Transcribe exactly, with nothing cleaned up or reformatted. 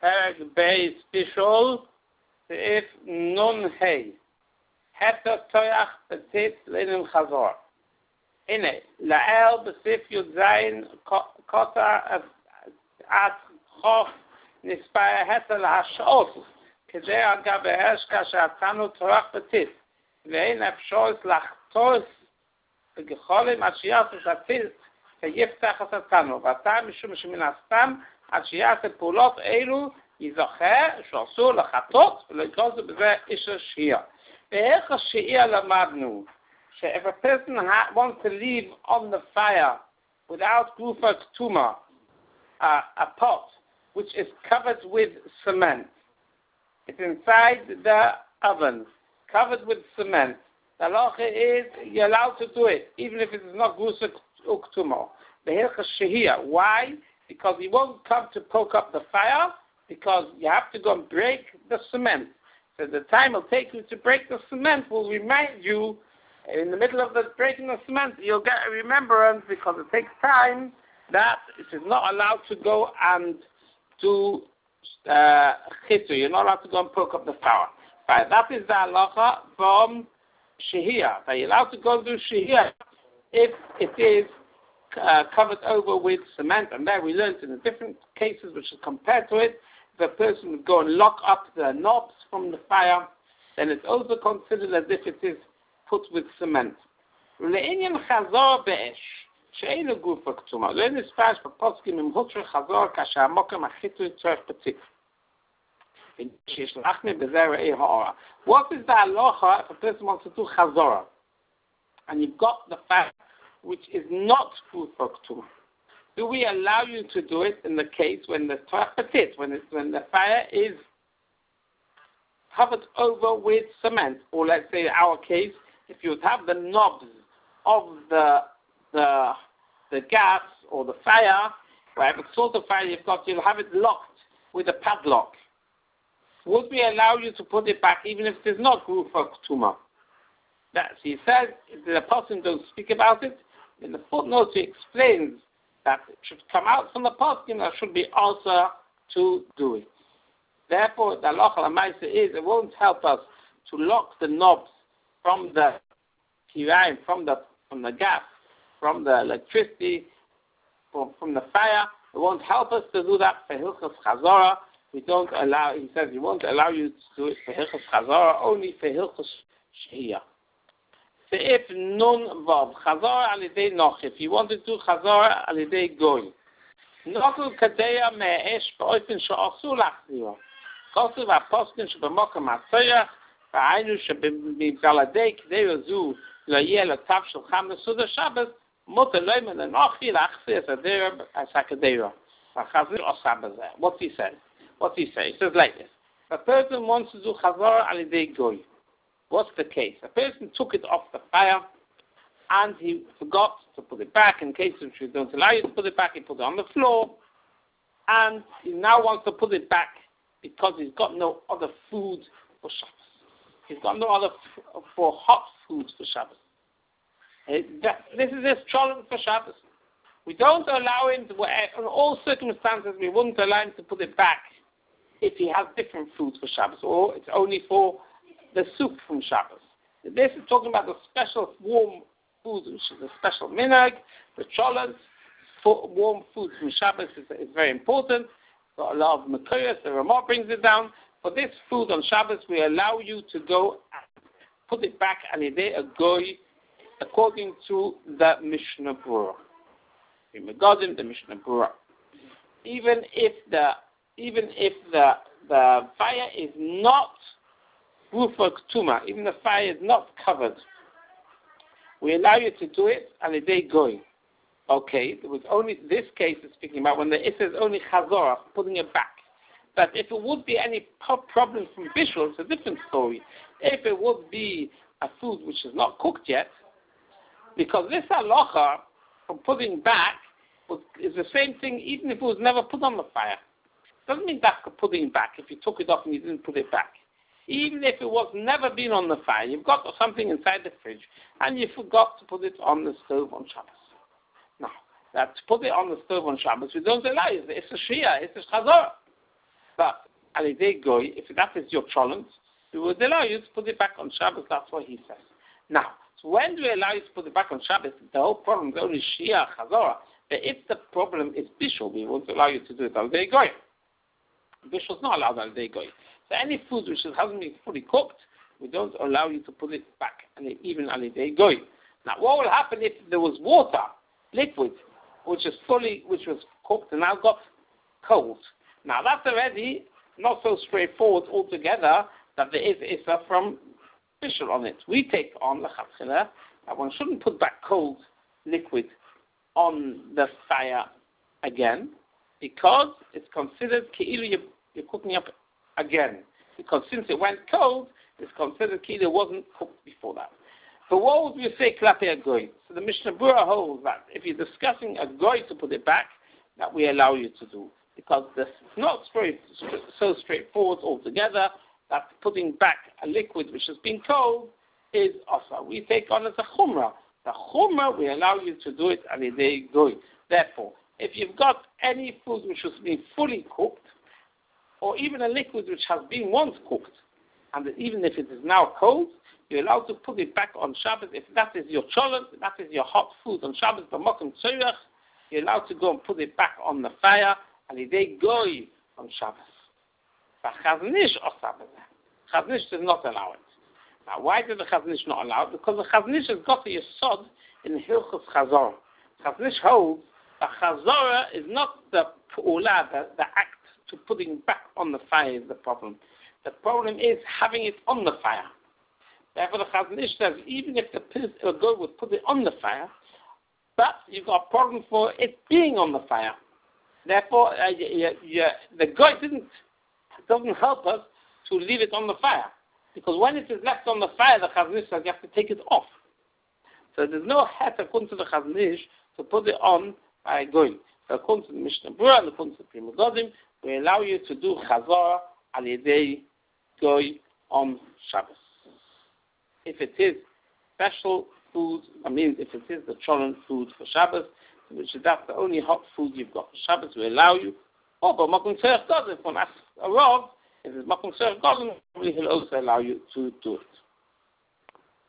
Perek Beis Bishol, if Nun Hey. Heter Toyach Petit Lenim Chazor. Ine, La'el Besif Yud Zayin Kota At Chof Nispaya Heter Lahashot. Kedei Aga Be'esh Kasha Atanu Torach Petit. Ve'in Efshois Lachtos Begecholim Ashiyas Zatil Keyiftach Atanu. V'atam Mishum Shemin Astam Ashiyas Pulot Eilu Yizocher Shosu Lachatot V'leikozu B'zeh Isha Shia. Ve'ech HaShia Lamadnu. If a person ha- wants to leave on the fire without Gufa Ktuma, uh, a pot which is covered with cement, it's inside the oven, covered with cement. The halacha is you're allowed to do it, even if it is not Gufa Ktuma. Ve'ech HaShia. Why? Because you won't come to poke up the fire, because you have to go and break the cement. So the time it'll take you to break the cement will remind you. In the middle of the breaking of cement, you'll get a remembrance because it takes time that it is not allowed to go and do uh, chitu. You're not allowed to go and poke up the fire. Right. That is the halacha from shehiyah. That you're allowed to go and do shehiyah if it is uh, covered over with cement. And there we learned in the different cases which is compared to it, if a person would go and lock up the knobs from the fire, then it's also considered as if it is put with cement. Le'inyan chazor be'esh, she'enu gufa ktuma. Le'in ispash b'poskim im hutra chazor kasha amokam achitu tzorech petit. V'nishishlachne b'zeh re'eh ha'ora. What is the halacha if a person wants to do chazor? And you've got the fact which is not gufa ktuma. Do we allow you to do it in the case when the tzorech petit, when, it, when the fire is covered over with cement? Or let's say in our case, if you would have the knobs of the the the gas or the fire, whatever sort of fire you've got, you'll have it locked with a padlock. Would we allow you to put it back even if it is not Gufa Ktuma? That's, he says, the person don't speak about it. In the footnote he explains that it should come out from the poskim, there should be also to do it. Therefore, the halacha l'maisa is, it won't help us to lock the knobs from the kirayim, from the from the gas, from the electricity, from, from the fire. It won't help us to do that for hilchos chazara. We don't allow. He says he won't allow you to do it for hilchos chazara, only for hilchos shehiyah. Seif nun vav chazara alidei noch. If you want to do chazara alidei goy, notu kadeya me'esh ba'ofen she'asu lachzira. Kosu v'aposkin she'b'mokam ha'tzorach. והיינו שבבלעדי כדי יזו לא יהיה לצו של חמש סעודה שבת, מותר לו מן הנוחי להחזיר את הדרך הסקדרה. והחזיר עושה בזה. What he says? What he says? He says like this. A person wants to do chazor al yedei goy. What's the case? A person took it off the fire and he forgot to put it back. In case which we don't allow you to put it back, he put it on the floor. And he now wants to put it back because he's got no other food for Shabbos. He's got no other f- for hot foods for Shabbos. This is his challenge for Shabbos. We don't allow him to, in all circumstances, we wouldn't allow him to put it back if he has different foods for Shabbos, or it's only for the soup from Shabbos. This is talking about the special warm food, which is a special minhag, the cholent, for warm food from Shabbos is, is very important. Got a lot of Makayas, the Ramah brings it down. For this food on Shabbos, we allow you to go and put it back al yedei a goy, according to the Mishnah Berurah. In Megadim, the Mishnah Berurah. Even if the even if the the fire is not Gufa Ktuma, even the fire is not covered, we allow you to do it al yedei goy. Okay, there was only this case is speaking about when the, it says only chazorah, putting it back. But if it would be any problem from visual, it's a different story. If it would be a food which is not cooked yet, because this halacha from putting back is the same thing even if it was never put on the fire. It doesn't mean that putting back if you took it off and you didn't put it back. Even if it was never been on the fire, you've got something inside the fridge and you forgot to put it on the stove on Shabbos. Now, that to put it on the stove on Shabbos, we don't allow it. It's a shia, it's a chazor. But Alidei Goy, if that is your challenge, we would allow you to put it back on Shabbos. That's what he says. Now, so when do we allow you to put it back on Shabbos? The whole problem is only Shia Chazorah. But if the problem is Bishul, we won't allow you to do it Alidei Goy. Bishul is not allowed Alidei Goy. So any food which hasn't been fully cooked, we don't allow you to put it back, and even Alidei Goy. Now, what will happen if there was water, liquid, which is fully, which was cooked and now got cold? Now, that's already not so straightforward altogether that there is Issa from Bishul on it. We take on the Chatzchila that one shouldn't put back cold liquid on the fire again, because it's considered Ke'ilu you're, you're cooking up again. Because since it went cold, it's considered Ke'ilu it wasn't cooked before that. So what would we say Klape a Goy? So the Mishnah Berurah holds that if you're discussing a Goy to put it back, that we allow you to do. Because this is not straight, so straightforward altogether that putting back a liquid which has been cold is also. We take on as a Chumrah. The Chumrah, we allow you to do it Alidei Goy. Therefore, if you've got any food which has been fully cooked, or even a liquid which has been once cooked, and even if it is now cold, you're allowed to put it back on Shabbos. If that is your cholent, that is your hot food on Shabbos, the Mokum Tzorech, you're allowed to go and put it back on the fire, Alidei Goy on Shabbos. But Chaznish or Shabbos. Chaznish does not allow it. Now, why did the Chaznish not allow it? Because the Chaznish has got a yesod in Hilchos Chazorah. Chaznish holds that Chazorah is not the pu'ula, the, the act to putting back on the fire is the problem. The problem is having it on the fire. Therefore, the Chaznish says, even if the goy would put it on the fire, but you've got a problem for it being on the fire. Therefore, uh, you, you, the goy didn't, doesn't help us to leave it on the fire. Because when it is left on the fire, the Chaznish says you have to take it off. So there's no het according to the Chaznish to put it on by goy. So according to the Mishnah Berurah and according to the Pri Megadim, we allow you to do Chazorah Alidei Goy on Shabbos. If it is special food, I mean, if it is the cholent food for Shabbos, which is that's the only hot food you've got for Shabbos, we allow you. Oh, but Mokum Tzorech doesn't. If one asks a Rav, if it's Mokum Tzorech doesn't, he'll also allow you to do it.